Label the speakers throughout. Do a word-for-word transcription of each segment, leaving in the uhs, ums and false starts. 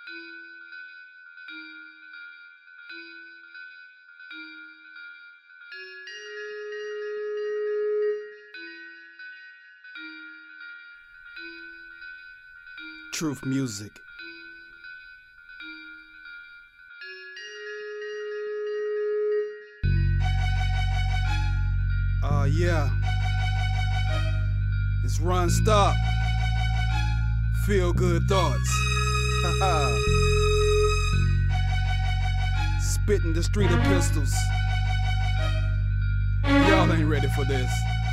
Speaker 1: Truth music. Uh, yeah. It's Run Stop. Feel good thoughts. Spitting the street of pistols. Y'all ain't ready for this.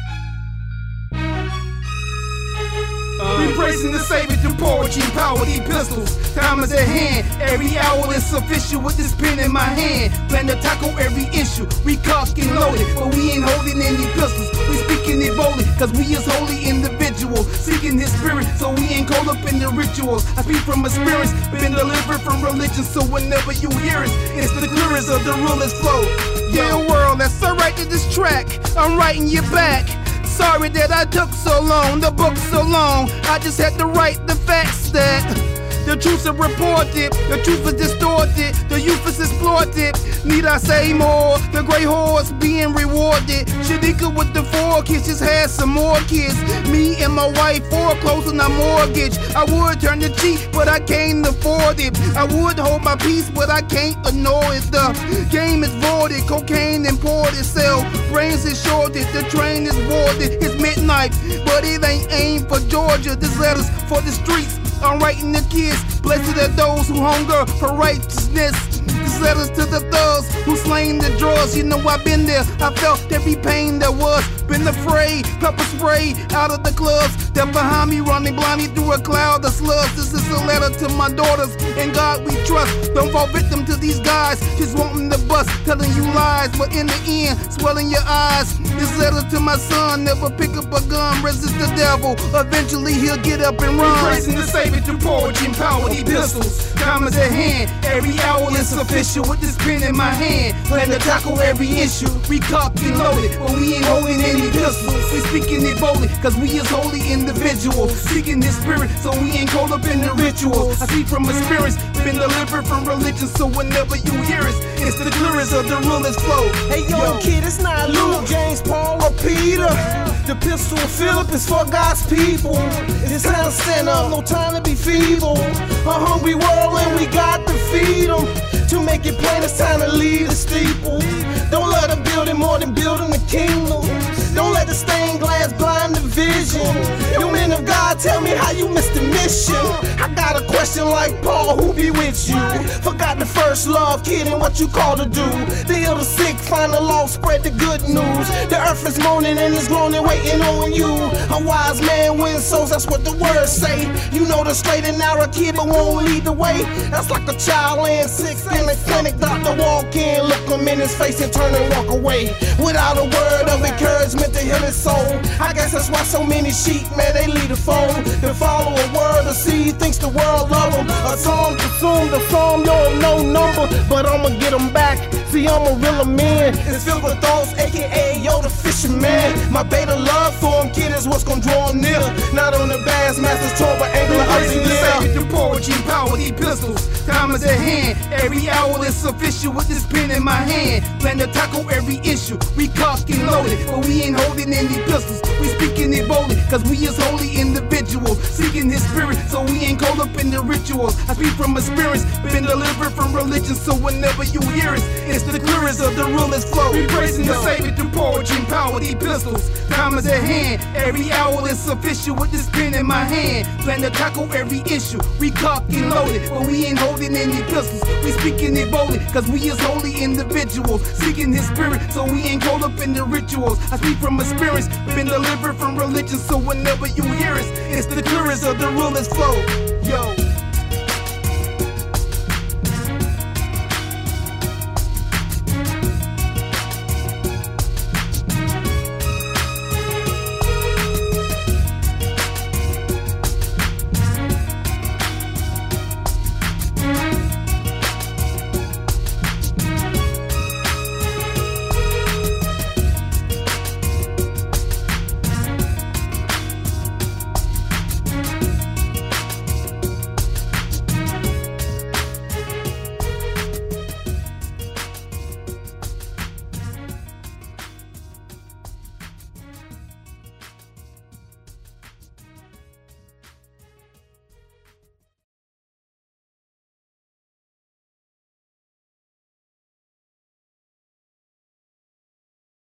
Speaker 1: Uh, we praising the Savior through poetry, power, these pistols. Time is at hand, every hour is sufficient with this pen in my hand. Plan to tackle every issue, we cocked and loaded, but we ain't holding any pistols. We speaking it boldly, cause we is holy individuals, seeking his spirit, so we ain't caught up in the rituals. I speak from experience, been delivered from religion, so whenever you hear it, it's the clearance of the realest flow. Yeah, world, that's alright to this track, I'm writing you back. Sorry that I took so long, the book so long. I just had to write the facts that the truth is reported, the truth is distorted, the youth is exploited. Need I say more? The gray horse being rewarded. Shanika with the four kids just had some more kids. Me and my wife foreclosing our mortgage. I would turn the cheek, but I can't afford it. I would hold my peace, but I can't ignore it. The game is voided, cocaine imported, sell. Brains is shorted, the train is boarded. It's midnight, but it ain't aimed for Georgia. This letter's for the streets. I'm writing the kids, blessed are those who hunger for righteousness. These letters to the thugs who slain the drugs. You know I've been there, I felt every pain there was. Been afraid, pepper spray out of the clubs. They're behind me running blindly through a cloud of slugs. This is a letter to my daughters, in God we trust. Don't fall victim to these guys, just wanting the bust, telling you lies, but in the end, swelling your eyes. This letter to my son, never pick up a gun, resist the devil. Eventually he'll get up and run. Praising the Savior through poetry and power, these pistols. Time is at hand, every hour is sufficient with this pen in my hand. Plan to tackle every issue, we cocked and loaded, but we ain't holding any pistols. We speaking it boldly, cause we is holy individuals, seeking his spirit, so we ain't caught up in the rituals. I speak from experience, been delivered from religion, so whenever you hear it, it's the clearance of the realest flow.
Speaker 2: Hey yo, yo. Kid, it's not Luke, James, Paul, or Peter. The pistol Philip is for God's people. It's time to stand up, no time to be feeble. A hungry world and we got to feed them. To make it plain, it's time to leave the steeple. Don't let a building more than building the kingdom. Don't let the stained glass blind the vision. You men of God, tell me how you missed the mission. I got a question like Paul, who be with you? Forgot the first love, kid, and what you called to do. To heal the sick, find the lost, spread the good news. The earth is moaning and is groaning, waiting on you. A wise man wins souls, that's what the words say. You know the straight and narrow kid, but won't lead the way. That's like a child laying sick in the clinic. Doctor walk in, look him in his face and turn and walk away. Without a word of encouragement to heal his soul. I guess that's why so many sheep, man, they lead a fold. They follow a word of seed, thinks the world love them. A song consumed, the song, yo, no number, but I'ma get them back. See, I'm a real man. It's filled with thoughts, aka yo, the fisherman. My beta love for him, kid, is what's gonna draw him near. Not on the Bassmasters tour, but Angler Icy Lear.
Speaker 1: Through poetry and power, these pistols. Time is at hand, every hour is sufficient with this pen in my hand. Plan to tackle every issue, we cocked and loaded, but we ain't holding any pistols. We speaking it boldly, cause we is holy individuals, seeking his spirit, so we ain't caught up in the rituals. I speak from experience, been delivered from religion, so whenever you hear it, it's the clearance of the realest flow. We praising the Savior through poetry and power, these pistols. Time is at hand, every hour is sufficient with this pen in my hand. Plan to tackle every issue, we cocked and loaded, but we ain't holding any pistols. We speaking it boldly, cause we is holy individuals, seeking his spirit, so we ain't caught up in the rituals. I speak from experience, been delivered from religion, so whenever you hear it, it's the clearance of the realest flow. Yo.